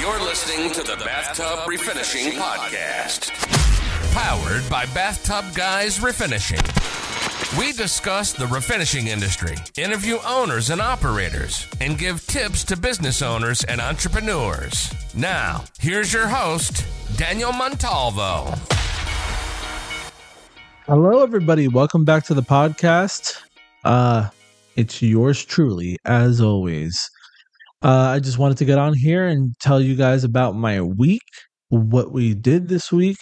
You're listening to the Bathtub Refinishing Podcast. Powered by Bathtub Guys Refinishing. We discuss the refinishing industry, interview owners and operators, and give tips to business owners and entrepreneurs. Now, here's your host, Daniel Montalvo. Hello, everybody. Welcome back to the podcast. It's yours truly, as always. I just wanted to get on here and tell you guys about my week, what we did this week.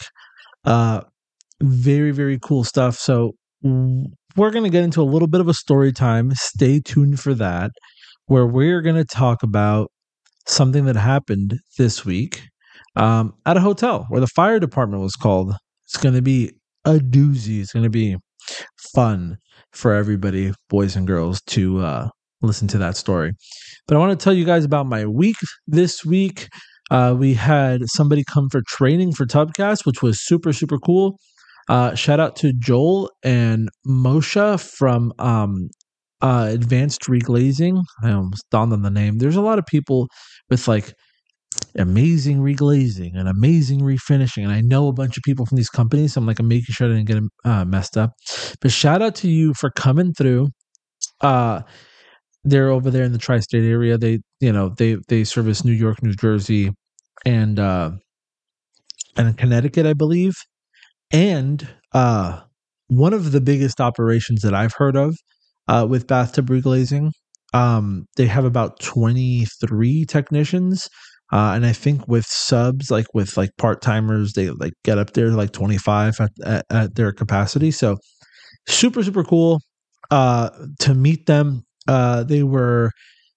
Very, very cool stuff. So we're going to get into a little bit of a story time. Stay tuned for that, where we're going to talk about something that happened this week at a hotel where the fire department was called. It's going to be a doozy. It's going to be fun for everybody, boys and girls, to listen to that story. But I want to tell you guys about my week this week. We had somebody come for training for Tubcast, which was super, super cool. Shout out to Joel and Moshe from Advanced Reglazing. I almost dawned on the name. There's a lot of people with like amazing reglazing and amazing refinishing, and I know a bunch of people from these companies, so I'm making sure I didn't get them messed up. But shout out to you for coming through. They're over there in the tri-state area. They service New York, New Jersey, and Connecticut, I believe. And one of the biggest operations that I've heard of with bathtub reglazing, they have about 23 technicians. And I think with subs, with part-timers, they get up there to 25 at their capacity. So super, super cool to meet them. They were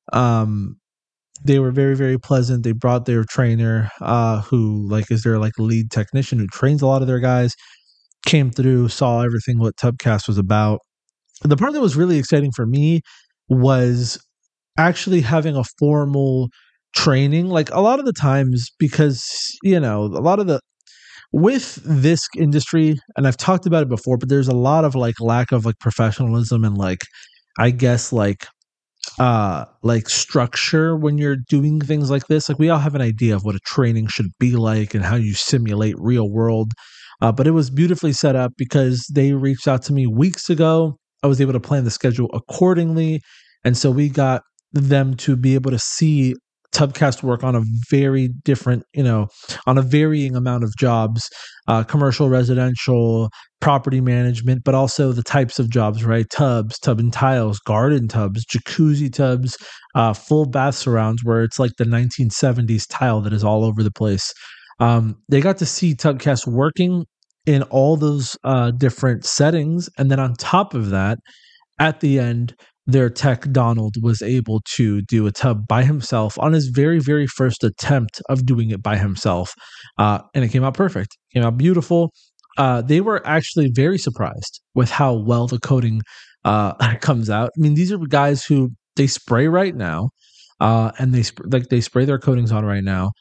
very, very pleasant. They brought their trainer, who is their lead technician who trains a lot of their guys, came through, saw everything what Tubcast was about. The part that was really exciting for me was actually having a formal training. A lot of the times, because a lot of with this industry, and I've talked about it before, but there's a lot of lack of professionalism and I guess structure when you're doing things like this. We all have an idea of what a training should be like and how you simulate real world. But it was beautifully set up because they reached out to me weeks ago. I was able to plan the schedule accordingly. And so we got them to be able to see Tubcast work on a very different, on a varying amount of jobs, commercial, residential, property management, but also the types of jobs, right? Tubs, tub and tiles, garden tubs, jacuzzi tubs, full bath surrounds, where it's the 1970s tile that is all over the place. They got to see Tubcast working in all those different settings. And then on top of that, at the end, their tech, Donald, was able to do a tub by himself on his very, very first attempt of doing it by himself. And it came out perfect. It came out beautiful. They were actually very surprised with how well the coating comes out. I mean, these are guys who they spray right now, and they spray their coatings on right now.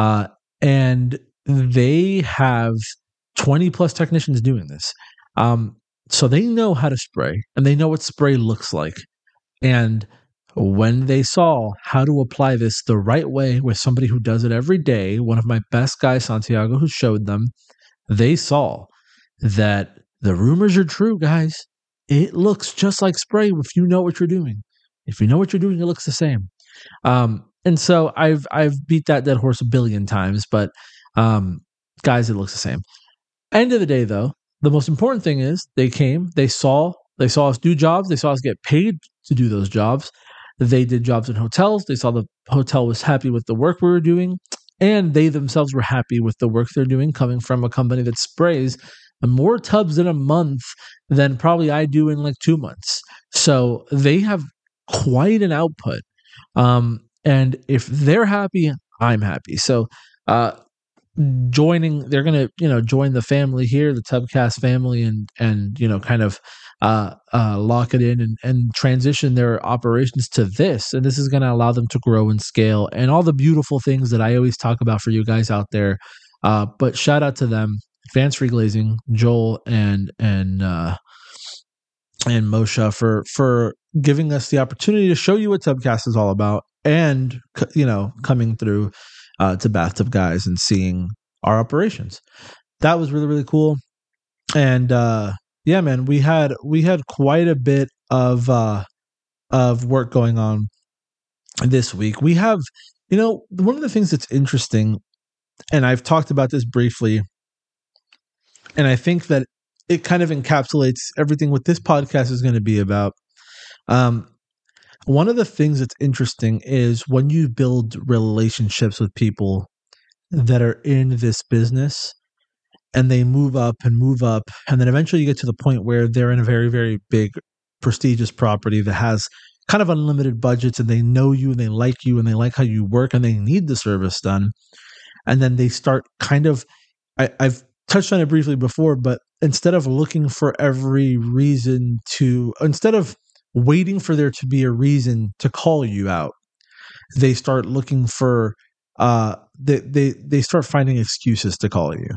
And they have 20 plus technicians doing this. So they know how to spray, and they know what spray looks like. And when they saw how to apply this the right way with somebody who does it every day, one of my best guys, Santiago, who showed them, they saw that the rumors are true, guys. It looks just like spray if you know what you're doing. If you know what you're doing, it looks the same. And so I've beat that dead horse a billion times, but guys, it looks the same. End of the day, though, the most important thing is they came, they saw us do jobs, they saw us get paid to do those jobs. They did jobs in hotels. They saw the hotel was happy with the work we were doing, and they themselves were happy with the work they're doing, coming from a company that sprays more tubs in a month than probably I do in 2 months. So they have quite an output. And if they're happy, I'm happy. So they're going to join the family here, the Tubcast family, and kind of lock it in and transition their operations to this. And this is going to allow them to grow and scale and all the beautiful things that I always talk about for you guys out there. But shout out to them, Advanced Reglazing, Joel and Moshe for giving us the opportunity to show you what Tubcast is all about, and coming through to Bathtub Guys and seeing our operations. That was really, really cool. And yeah, man, we had quite a bit of work going on this week. We have, one of the things that's interesting, and I've talked about this briefly, and I think that it kind of encapsulates everything what this podcast is going to be about. One of the things that's interesting is when you build relationships with people that are in this business and they move up, and then eventually you get to the point where they're in a very, very big, prestigious property that has kind of unlimited budgets, and they know you and they like how you work and they need the service done. And then they start kind of, I've touched on it briefly before, but instead of looking for every reason instead of waiting for there to be a reason to call you out, they start looking for, they start finding excuses to call you.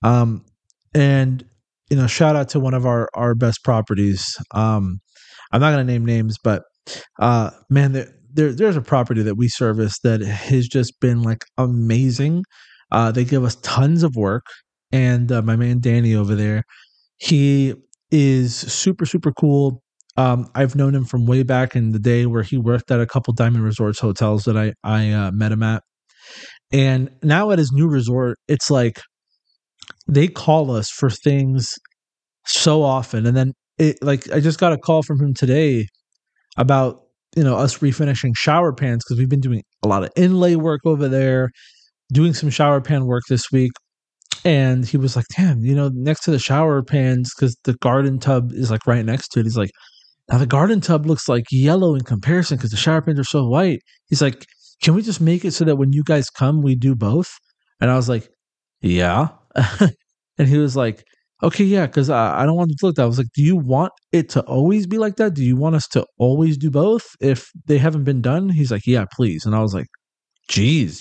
And, shout out to one of our best properties. I'm not going to name names, but, man, there's a property that we service that has just been like amazing. They give us tons of work, and my man Danny over there, he is super, super cool. I've known him from way back in the day where he worked at a couple Diamond Resorts hotels that I met him at. And now at his new resort, it's like they call us for things so often. And then I just got a call from him today about, us refinishing shower pans, because we've been doing a lot of inlay work over there, doing some shower pan work this week. And he was like, damn, next to the shower pans, because the garden tub is like right next to it. He's like, now the garden tub looks like yellow in comparison because the shower pans are so white. He's like, can we just make it so that when you guys come, we do both? And I was like, yeah. And he was like, okay, yeah, because I don't want it to look that. I was like, do you want it to always be like that? Do you want us to always do both if they haven't been done? He's like, yeah, please. And I was like, geez,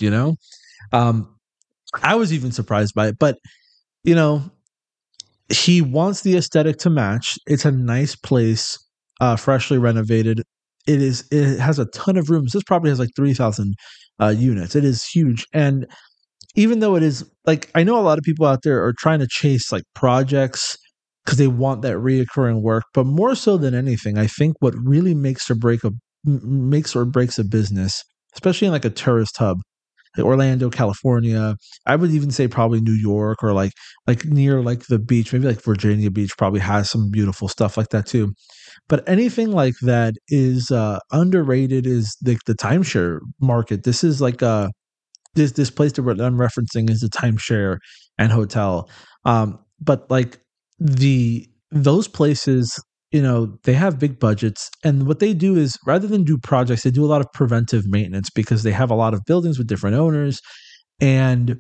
I was even surprised by it. But, he wants the aesthetic to match. It's a nice place, freshly renovated. It has a ton of rooms. This property has like 3,000 units. It is huge. And even though it is like, I know a lot of people out there are trying to chase like projects because they want that reoccurring work, but more so than anything, I think what really makes or breaks a business, especially in like a tourist hub, like Orlando, California, I would even say probably New York, or like near like the beach, maybe like Virginia Beach probably has some beautiful stuff like that too. But anything like that is underrated is the timeshare market. This is like this place that I'm referencing is a timeshare and hotel. But like those places, they have big budgets, and what they do is, rather than do projects, they do a lot of preventive maintenance because they have a lot of buildings with different owners, and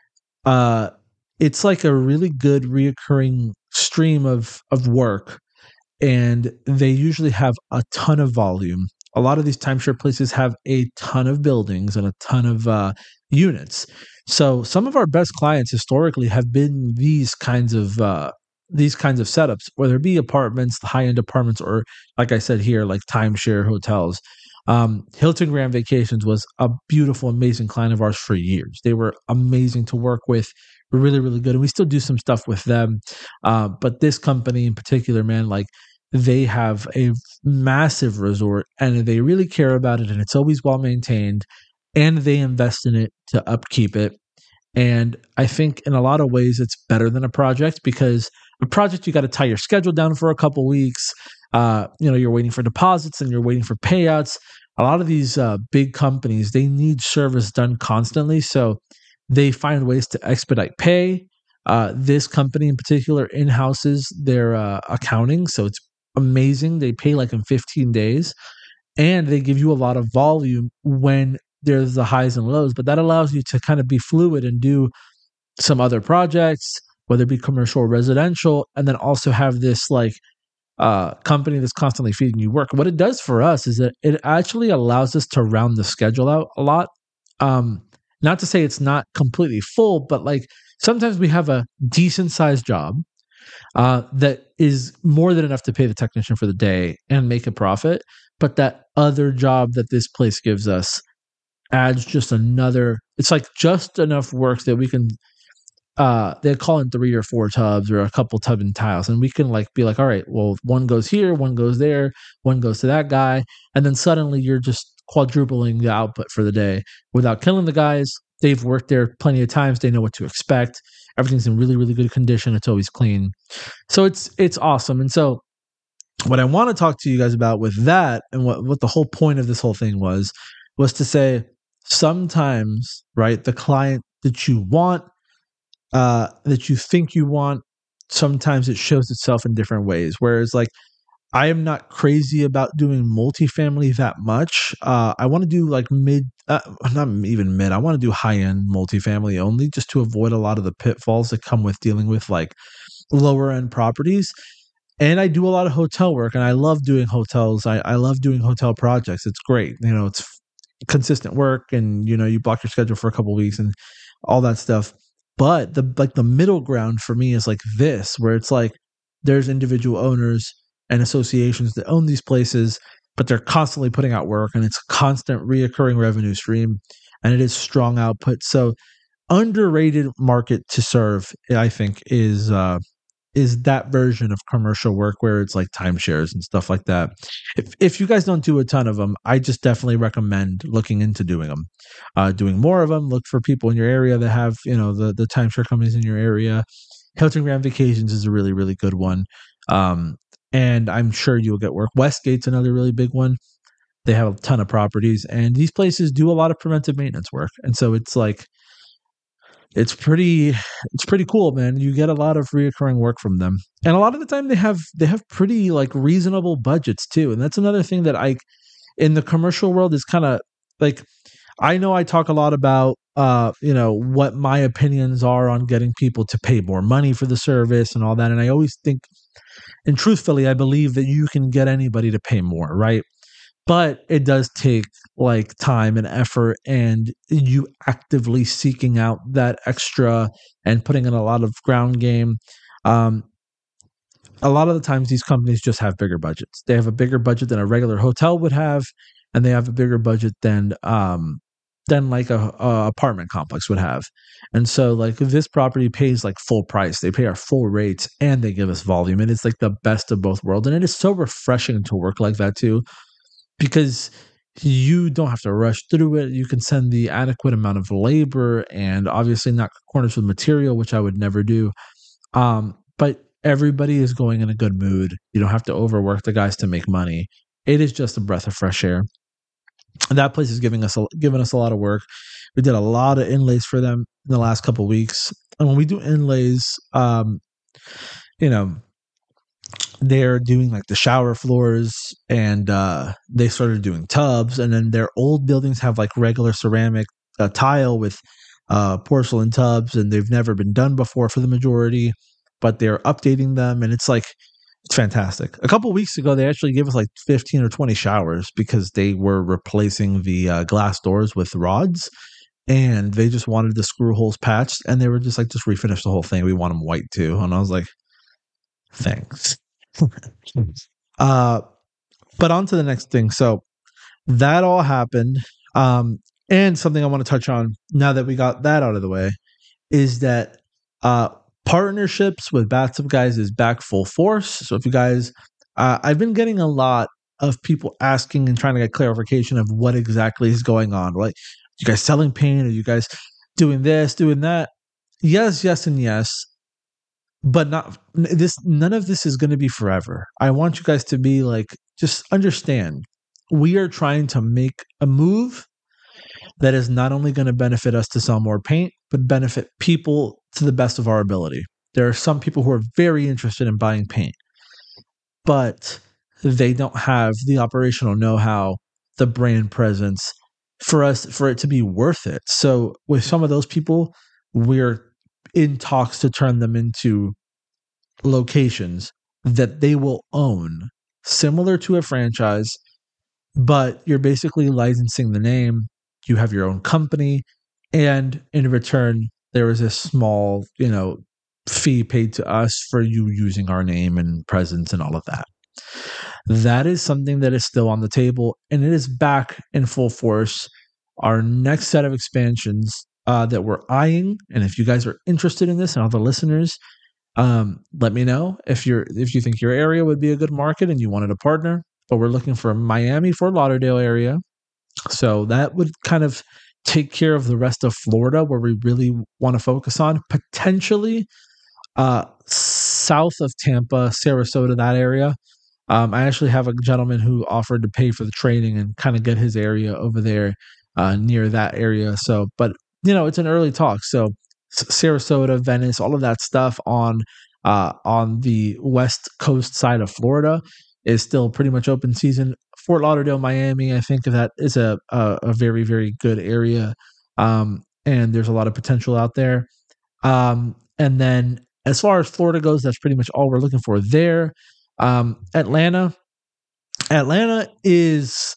it's like a really good reoccurring stream of work, and they usually have a ton of volume. A lot of these timeshare places have a ton of buildings and a ton of units. So some of our best clients historically have been these kinds of setups, whether it be apartments, high-end apartments, or like I said here, like timeshare hotels. Hilton Grand Vacations was a beautiful, amazing client of ours for years. They were amazing to work with, really, really good. And we still do some stuff with them. But this company in particular, man, like they have a massive resort and they really care about it, and it's always well maintained, and they invest in it to upkeep it. And I think in a lot of ways it's better than a project, because a project, you got to tie your schedule down for a couple weeks. You're waiting for deposits and you're waiting for payouts. A lot of these big companies, they need service done constantly. So they find ways to expedite pay. This company in particular in-houses their accounting. So it's amazing. They pay like in 15 days, and they give you a lot of volume when there's the highs and lows, but that allows you to kind of be fluid and do some other projects, whether it be commercial or residential, and then also have this like company that's constantly feeding you work. What it does for us is that it actually allows us to round the schedule out a lot. Not to say it's not completely full, but like sometimes we have a decent sized job that is more than enough to pay the technician for the day and make a profit. But that other job that this place gives us adds just another, it's like just enough work that we can, they call in 3 or 4 tubs or a couple tub and tiles. And we can like be like, all right, well, one goes here, one goes there, one goes to that guy. And then suddenly you're just quadrupling the output for the day without killing the guys. They've worked there plenty of times. They know what to expect. Everything's in really, really good condition. It's always clean. So it's awesome. And so what I want to talk to you guys about with that, and what the whole point of this whole thing was to say sometimes, right, the client that you want, that you think you want, sometimes it shows itself in different ways. Whereas like I am not crazy about doing multifamily that much. I want to do like not even mid. I want to do high end multifamily only, just to avoid a lot of the pitfalls that come with dealing with like lower end properties. And I do a lot of hotel work, and I love doing hotels. I love doing hotel projects. It's great. It's consistent work, and you block your schedule for a couple of weeks and all that stuff. But the middle ground for me is like this, where it's like there's individual owners and associations that own these places, but they're constantly putting out work, and it's a constant reoccurring revenue stream, and it is strong output. So underrated market to serve, I think, is that version of commercial work where it's like timeshares and stuff like that. If you guys don't do a ton of them, I just definitely recommend looking into doing them, doing more of them. Look for people in your area that have, the timeshare companies in your area. Hilton Grand Vacations is a really, really good one. And I'm sure you'll get work. Westgate's another really big one. They have a ton of properties, and these places do a lot of preventive maintenance work. And so it's like, it's pretty cool, man. You get a lot of reoccurring work from them. And a lot of the time they have pretty like reasonable budgets too. And that's another thing that in the commercial world is kind of like, I know I talk a lot about, what my opinions are on getting people to pay more money for the service and all that. And I always think, and truthfully, I believe that you can get anybody to pay more, right? But it does take like time and effort, and you actively seeking out that extra and putting in a lot of ground game. A lot of the times these companies just have bigger budgets. They have a bigger budget than a regular hotel would have, and they have a bigger budget than like a apartment complex would have. And so like this property pays like full price. They pay our full rates, and they give us volume. And it's like the best of both worlds. And it is so refreshing to work like that too, because you don't have to rush through it. You can send the adequate amount of labor, and obviously not corners with material, which I would never do. But everybody is going in a good mood. You don't have to overwork the guys to make money. It is just a breath of fresh air. And that place is giving us a lot of work. We did a lot of inlays for them in the last couple of weeks. And when we do inlays, they're doing like the shower floors, and they started doing tubs. And then their old buildings have like regular ceramic tile with porcelain tubs, and they've never been done before for the majority, but they're updating them, and it's fantastic. A couple of weeks ago, they actually gave us like 15 or 20 showers because they were replacing the glass doors with rods, and they just wanted the screw holes patched, and they were just like, just refinish the whole thing. We want them white too. And I was like, thanks. But on to the next thing. So that all happened. And something I want to touch on now that we got that out of the way is that partnerships with Bathtub Guys is back full force. So if you guys, I've been getting a lot of people asking and trying to get clarification of what exactly is going on. Like, you guys selling paint? Are you guys doing this, doing that? Yes, and yes. But none of this is going to be forever. I want you guys to be like, just understand, we are trying to make a move that is not only going to benefit us to sell more paint, but benefit people to the best of our ability. There are some people who are very interested in buying paint, but they don't have the operational know-how, the brand presence for it to be worth it. So with some of those people, we're in talks to turn them into locations that they will own, similar to a franchise, but you're basically licensing the name. You have your own company, and in return, there is a small, fee paid to us for you using our name and presence and all of that. That is something that is still on the table, and it is back in full force. Our next set of expansions that we're eyeing, and if you guys are interested in this and all the listeners, let me know if you think your area would be a good market and you wanted to partner. But we're looking for Miami, Fort Lauderdale area. So that would kind of take care of the rest of Florida, where we really want to focus on. Potentially south of Tampa, Sarasota, that area. I actually have a gentleman who offered to pay for the training and kind of get his area over there near that area. So, but it's an early talk. So Sarasota, Venice, all of that stuff on the west coast side of Florida is still pretty much open season. Fort Lauderdale, Miami, I think that is a very, very good area. And there's a lot of potential out there. And then as far as Florida goes, that's pretty much all we're looking for there. Atlanta is,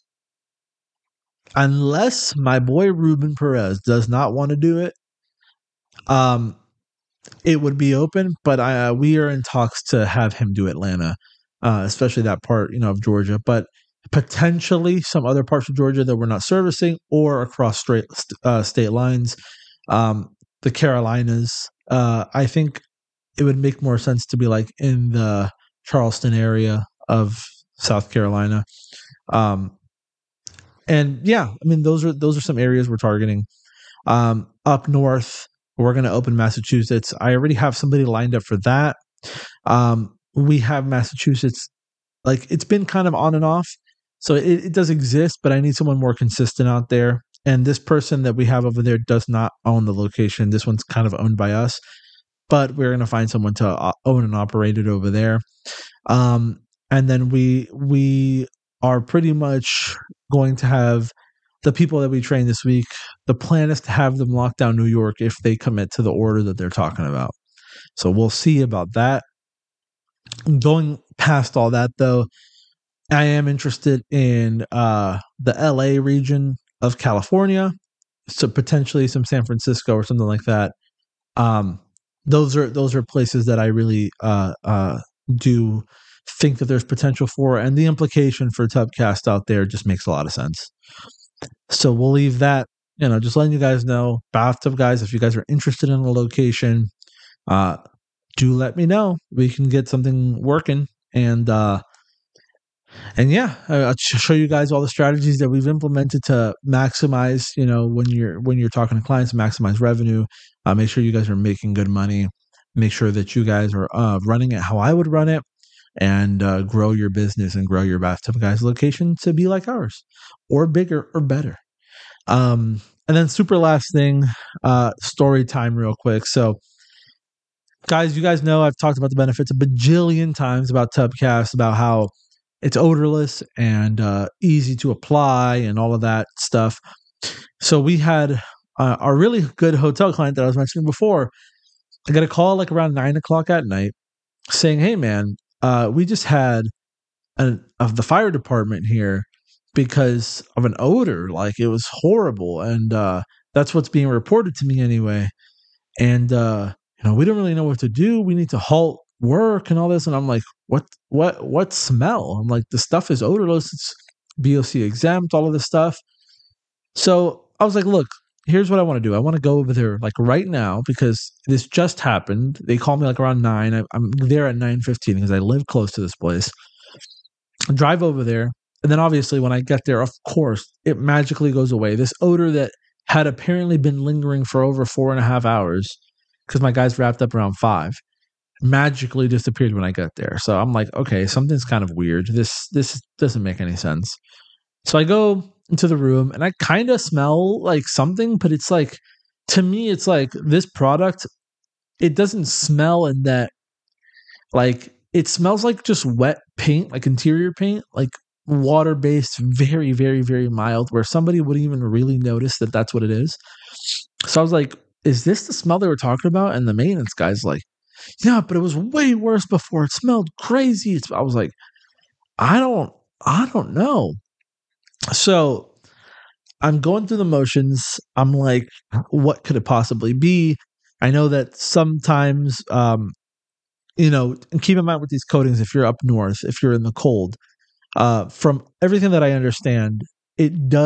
unless my boy Ruben Perez does not want to do it, it would be open, but we are in talks to have him do Atlanta, especially that part, of Georgia, but potentially some other parts of Georgia that we're not servicing, or across state lines. The Carolinas, I think it would make more sense to be like in the Charleston area of South Carolina. And yeah, I mean, those are some areas we're targeting. Up north, we're going to open Massachusetts. I already have somebody lined up for that. We have Massachusetts, like, it's been kind of on and off. So it does exist, but I need someone more consistent out there. And this person that we have over there does not own the location. This one's kind of owned by us, but we're going to find someone to own and operate it over there. And then we are pretty much going to have the people that we train this week. The plan is to have them lock down New York if they commit to the order that they're talking about. So we'll see about that. Going past all that, though, I am interested in the LA region of California, so potentially some San Francisco or something like that. Those are places that I really do think that there's potential for, and the implication for Tubcast out there just makes a lot of sense. So we'll leave that, just letting you guys know. Bathtub guys, if you guys are interested in a location, do let me know. We can get something working, and yeah, I'll show you guys all the strategies that we've implemented to maximize, when you're talking to clients, maximize revenue. Make sure you guys are making good money. Make sure that you guys are running it how I would run it, and grow your business and grow your Bathtub Guys location to be like ours, or bigger or better. And then super last thing, story time real quick. So guys, you guys know I've talked about the benefits a bajillion times about Tubcast, about how it's odorless and easy to apply and all of that stuff. So we had our really good hotel client that I was mentioning before. I got a call like around 9:00 at night saying, "Hey man, we just had of the fire department here because of an odor. Like, it was horrible, and that's what's being reported to me anyway. And we don't really know what to do. We need to halt work and all this." And I'm like, what smell? I'm like, the stuff is odorless. It's BOC exempt, all of this stuff. So I was like, look, here's what I want to do. I want to go over there like right now, because this just happened. They called me like around 9. I'm there at 9:15 because I live close to this place. I drive over there. And then obviously when I get there, of course, it magically goes away. This odor that had apparently been lingering for over 4.5 hours, because my guys wrapped up around 5, magically disappeared when I got there. So I'm like, okay, something's kind of weird. This doesn't make any sense. So I go into the room and I kind of smell like something, but it's like, to me, it's like this product, it doesn't smell in that, like, it smells like just wet paint, like interior paint, like water-based, very, very, very mild, where somebody wouldn't even really notice that that's what it is. So I was like, is this the smell they were talking about? And the maintenance guy's like, yeah, but it was way worse before. It smelled crazy. I was like, I don't know. So I'm going through the motions. I'm like, what could it possibly be? I know that sometimes, and keep in mind with these coatings, if you're up north, if you're in the cold, from everything that I understand, it does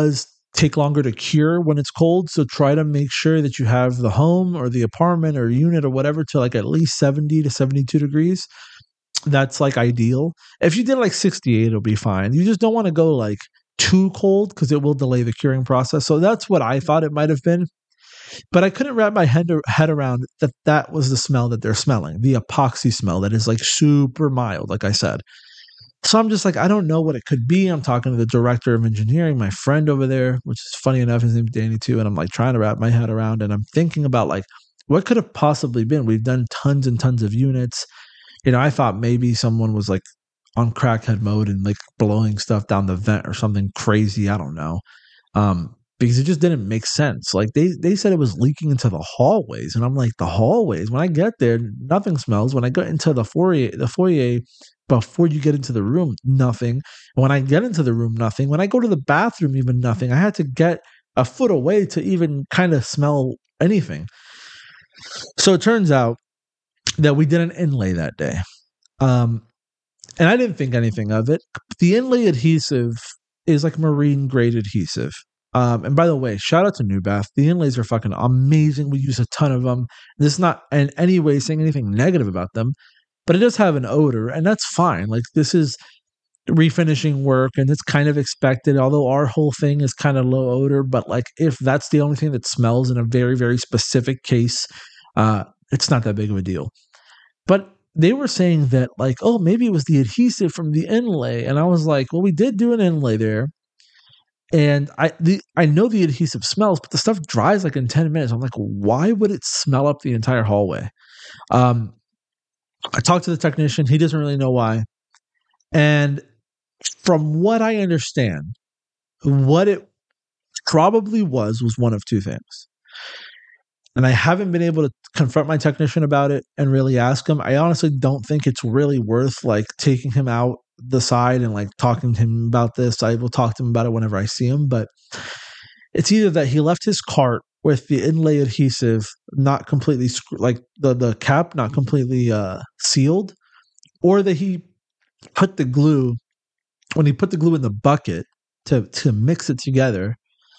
take longer to cure when it's cold. So try to make sure that you have the home or the apartment or unit or whatever to like at least 70 to 72 degrees. That's like ideal. If you did like 68, it'll be fine. You just don't want to go like too cold because it will delay the curing process. So that's what I thought it might have been. But I couldn't wrap my head around that was the smell that they're smelling, the epoxy smell that is like super mild, like I said. So I'm just like, I don't know what it could be. I'm talking to the director of engineering, my friend over there, which is funny enough, his name's Danny too. And I'm like trying to wrap my head around, and I'm thinking about like, what could have possibly been? We've done tons and tons of units. I thought maybe someone was like on crackhead mode and like blowing stuff down the vent or something crazy. I don't know. Because it just didn't make sense. Like they said it was leaking into the hallways, and I'm like, the hallways? When I get there, nothing smells. When I go into the foyer before you get into the room, nothing. When I get into the room, nothing. When I go to the bathroom, even nothing. I had to get a foot away to even kind of smell anything. So it turns out that we did an inlay that day. And I didn't think anything of it. The inlay adhesive is like marine grade adhesive. And by the way, shout out to New Bath. The inlays are fucking amazing. We use a ton of them. This is not in any way saying anything negative about them, but it does have an odor, and that's fine. Like, this is refinishing work, and it's kind of expected, although our whole thing is kind of low odor. But like, if that's the only thing that smells in a very, very specific case, it's not that big of a deal. But they were saying that like, oh, maybe it was the adhesive from the inlay. And I was like, well, we did do an inlay there. And I know the adhesive smells, but the stuff dries like in 10 minutes. I'm like, why would it smell up the entire hallway? I talked to the technician. He doesn't really know why. And from what I understand, what it probably was one of two things. And I haven't been able to confront my technician about it and really ask him. I honestly don't think it's really worth like taking him out the side and like talking to him about this. I will talk to him about it whenever I see him, but it's either that he left his cart with the inlay adhesive not completely like the cap not completely sealed, or that he put the glue when he put the glue in the bucket to mix it together,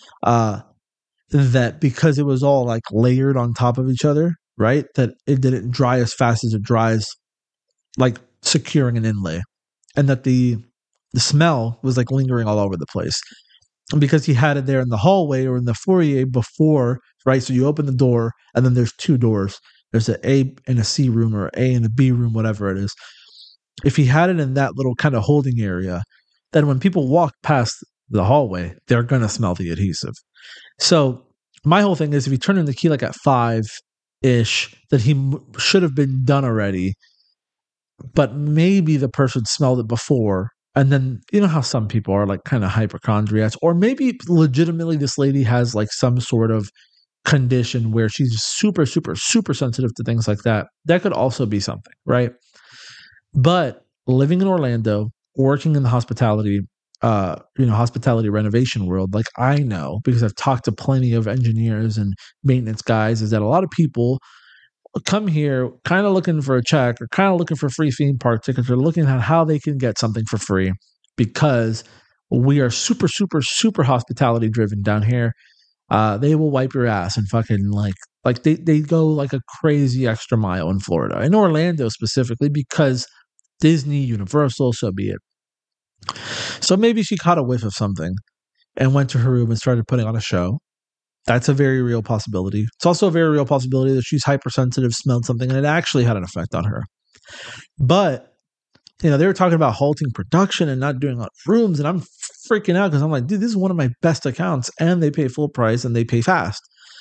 that because it was all like layered on top of each other, right, that it didn't dry as fast as it dries like securing an inlay, and that the smell was like lingering all over the place. And because he had it there in the hallway or in the foyer before, right? So you open the door and then there's two doors. There's an A and a C room, or A and a B room, whatever it is. If he had it in that little kind of holding area, then when people walk past the hallway, they're going to smell the adhesive. So my whole thing is, if you turn in the key like at 5-ish, that he should have been done already. But maybe the person smelled it before. And then, you know how some people are like kind of hypochondriacs, or maybe legitimately this lady has like some sort of condition where she's super, super, super sensitive to things like that. That could also be something, right? But living in Orlando, working in the hospitality renovation world, like I know, because I've talked to plenty of engineers and maintenance guys, is that a lot of people come here kind of looking for a check, or kind of looking for free theme park tickets, or looking at how they can get something for free, because we are super, super, super hospitality driven down here. They will wipe your ass and fucking like they go like a crazy extra mile in Florida, in Orlando specifically, because Disney, Universal, so be it. So maybe she caught a whiff of something and went to her room and started putting on a show. That's a very real possibility. It's also a very real possibility that she's hypersensitive, smelled something, and it actually had an effect on her. But, they were talking about halting production and not doing rooms, and I'm freaking out because I'm like, dude, this is one of my best accounts, and they pay full price, and they pay fast.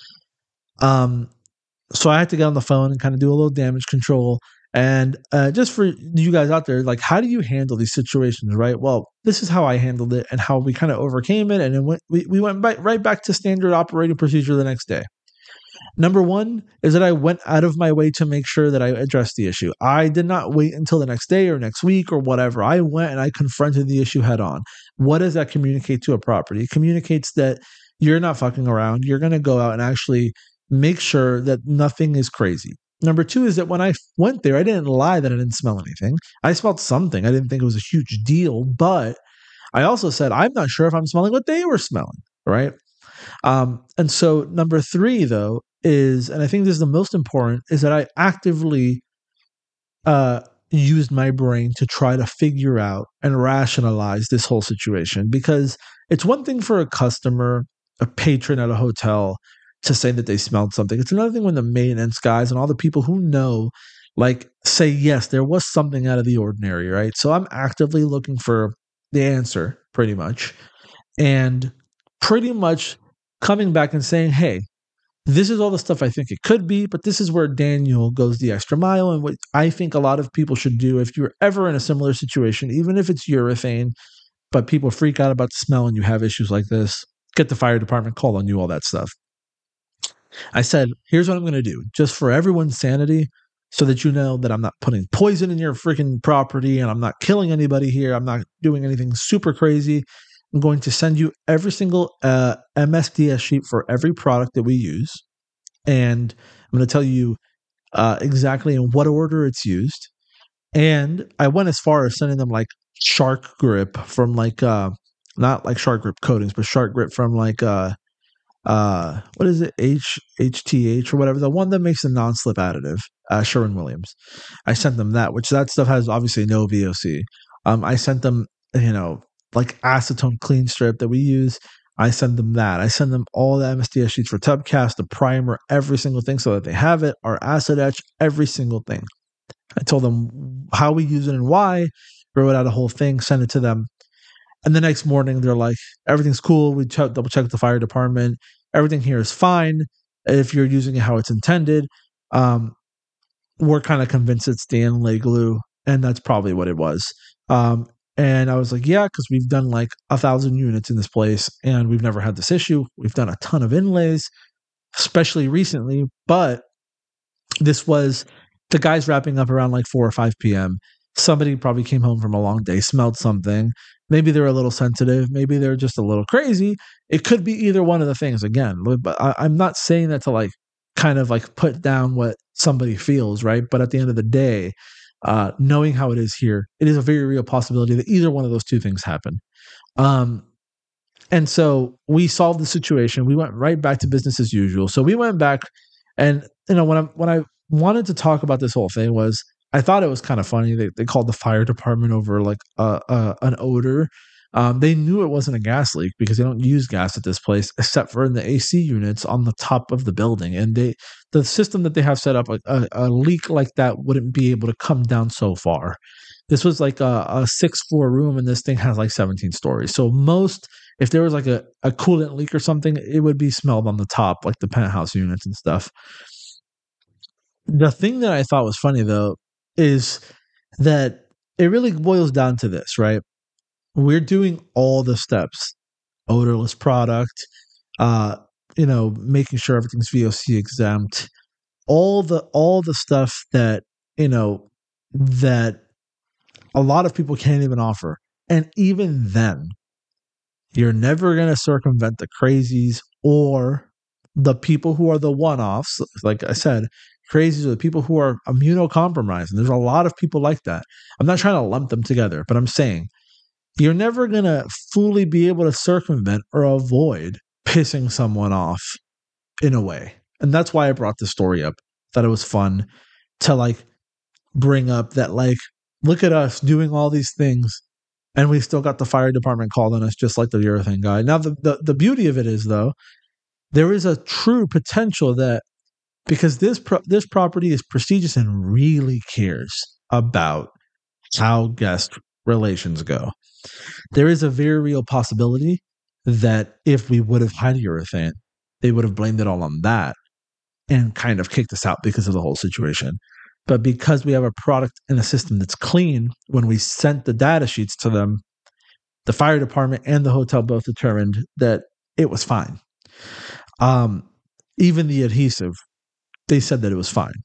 So I had to get on the phone and kind of do a little damage control. And just for you guys out there, like, how do you handle these situations, right? Well, this is how I handled it and how we kind of overcame it. And then we went right back to standard operating procedure the next day. Number one is that I went out of my way to make sure that I addressed the issue. I did not wait until the next day or next week or whatever. I went and I confronted the issue head on. What does that communicate to a property? It communicates that you're not fucking around. You're going to go out and actually make sure that nothing is crazy. Number two is that when I went there, I didn't lie that I didn't smell anything. I smelled something. I didn't think it was a huge deal, but I also said, I'm not sure if I'm smelling what they were smelling. right? And so number 3, though, is, and I think this is the most important, is that I actively used my brain to try to figure out and rationalize this whole situation, because it's one thing for a customer, a patron at a hotel, to say that they smelled something. It's another thing when the maintenance guys and all the people who know, like, say, yes, there was something out of the ordinary, right? So I'm actively looking for the answer, pretty much, and pretty much coming back and saying, hey, this is all the stuff I think it could be, but this is where Daniel goes the extra mile. And what I think a lot of people should do if you're ever in a similar situation, even if it's urethane, but people freak out about the smell and you have issues like this, get the fire department, call on you, all that stuff. I said, here's what I'm going to do, just for everyone's sanity, so that you know that I'm not putting poison in your freaking property and I'm not killing anybody here. I'm not doing anything super crazy. I'm going to send you every single MSDS sheet for every product that we use. And I'm going to tell you exactly in what order it's used. And I went as far as sending them like Shark Grip from like, not like Shark Grip coatings, but Shark Grip from like, what is it? HTH or whatever. The one that makes the non-slip additive, Sherwin-Williams. I sent them that, which that stuff has obviously no VOC. I sent them, like acetone clean strip that we use. I send them that. I send them all the MSDS sheets for Tubcast, the primer, every single thing, so that they have it, our acid etch, every single thing. I told them how we use it and why, wrote out a whole thing, sent it to them. And the next morning, they're like, everything's cool. We double check with the fire department. Everything here is fine if you're using it how it's intended. We're kind of convinced it's the inlay glue, and that's probably what it was. And I was like, yeah, because we've done like 1,000 units in this place and we've never had this issue. We've done a ton of inlays, especially recently, but this was the guys wrapping up around like 4 or 5 p.m. Somebody probably came home from a long day, smelled something. Maybe they're a little sensitive. Maybe they're just a little crazy. It could be either one of the things again, but I'm not saying that to like kind of like put down what somebody feels, right? But at the end of the day, knowing how it is here, it is a very real possibility that either one of those two things happen. And so we solved the situation. We went right back to business as usual. So we went back, and when I wanted to talk about this whole thing, was I thought it was kind of funny. They called the fire department over like an odor. They knew it wasn't a gas leak because they don't use gas at this place except for in the AC units on the top of the building. And the system that they have set up, a leak like that wouldn't be able to come down so far. This was like a 6-floor room, and this thing has like 17 stories. So if there was like a coolant leak or something, it would be smelled on the top, like the penthouse units and stuff. The thing that I thought was funny, though, is that it really boils down to this, right? We're doing all the steps, odorless product, making sure everything's VOC exempt, all the stuff that, that a lot of people can't even offer. And even then, you're never going to circumvent the crazies or the people who are the one-offs. Like I said, crazies are the people who are immunocompromised. And there's a lot of people like that. I'm not trying to lump them together, but I'm saying you're never going to fully be able to circumvent or avoid pissing someone off in a way. And that's why I brought this story up. Thought it was fun to like bring up that, like, look at us doing all these things and we still got the fire department called on us just like the urethane guy. Now, the beauty of it is, though, there is a true potential that because this property is prestigious and really cares about how guest relations go, there is a very real possibility that if we would have had urethane, they would have blamed it all on that and kind of kicked us out because of the whole situation. But because we have a product and a system that's clean, when we sent the data sheets to them, the fire department and the hotel both determined that it was fine. Even the adhesive, they said that it was fine.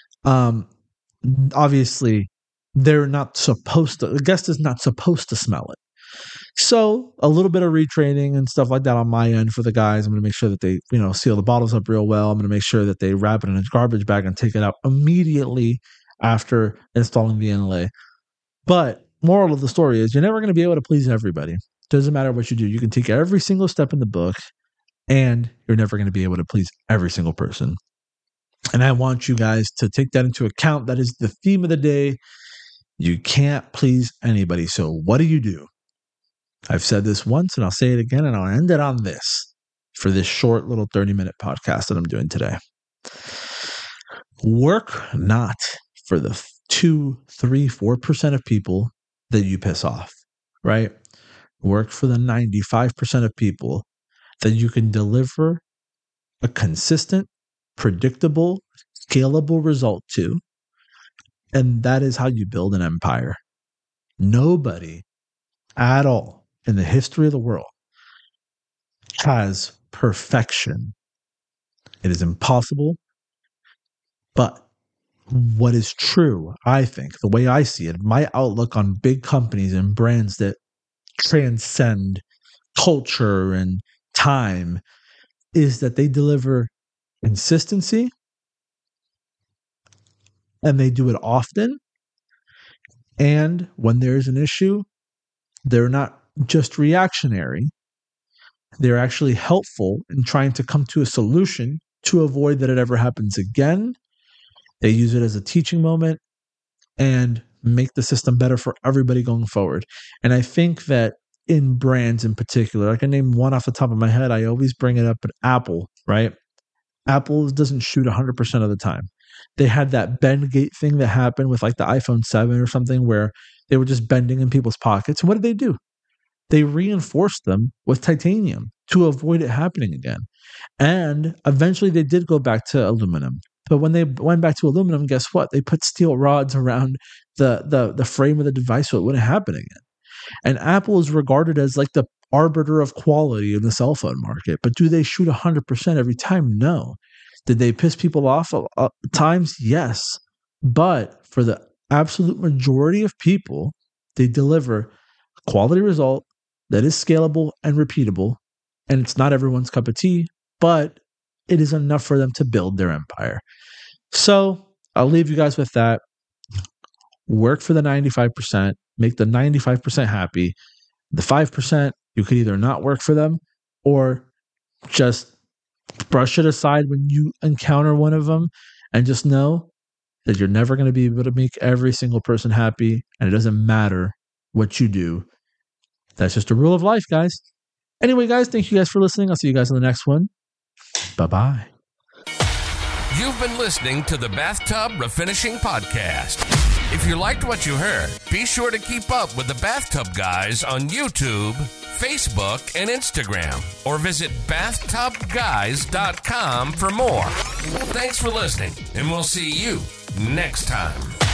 Obviously, they're not supposed to, the guest is not supposed to smell it. So a little bit of retraining and stuff like that on my end for the guys. I'm going to make sure that they, seal the bottles up real well. I'm going to make sure that they wrap it in a garbage bag and take it out immediately after installing the inlay. But moral of the story is you're never going to be able to please everybody. Doesn't matter what you do. You can take every single step in the book, and you're never going to be able to please every single person. And I want you guys to take that into account. That is the theme of the day. You can't please anybody. So what do? I've said this once, and I'll say it again, and I'll end it on this for this short little 30-minute podcast that I'm doing today. Work not for the 2, 3, 4% of people that you piss off, right? Work for the 95% of people that you can deliver a consistent, predictable, scalable result to. And that is how you build an empire. Nobody at all in the history of the world has perfection. It is impossible. But what is true, I think, the way I see it, my outlook on big companies and brands that transcend culture and time, is that they deliver consistency, and they do it often. And when there's an issue, they're not just reactionary. They're actually helpful in trying to come to a solution to avoid that it ever happens again. They use it as a teaching moment and make the system better for everybody going forward. And I think that in brands in particular, I can name one off the top of my head. I always bring it up, but Apple, right? Apple doesn't shoot 100% of the time. They had that bend gate thing that happened with like the iPhone 7 or something where they were just bending in people's pockets. And what did they do? They reinforced them with titanium to avoid it happening again. And eventually they did go back to aluminum. But when they went back to aluminum, guess what? They put steel rods around the frame of the device so it wouldn't happen again. And Apple is regarded as like the arbiter of quality in the cell phone market. But do they shoot 100% every time? No. Did they piss people off at times? Yes. But for the absolute majority of people, they deliver a quality result that is scalable and repeatable. And it's not everyone's cup of tea, but it is enough for them to build their empire. So I'll leave you guys with that. Work for the 95%, make the 95% happy. The 5%, you could either not work for them or just brush it aside when you encounter one of them, and just know that you're never going to be able to make every single person happy, and it doesn't matter what you do. That's just a rule of life, guys. Anyway, guys, thank you guys for listening. I'll see you guys in the next one. Bye-bye. You've been listening to the Bathtub Refinishing Podcast. If you liked what you heard, be sure to keep up with the Bathtub Guys on YouTube, Facebook, and Instagram, or visit bathtubguys.com for more. Thanks for listening, and we'll see you next time.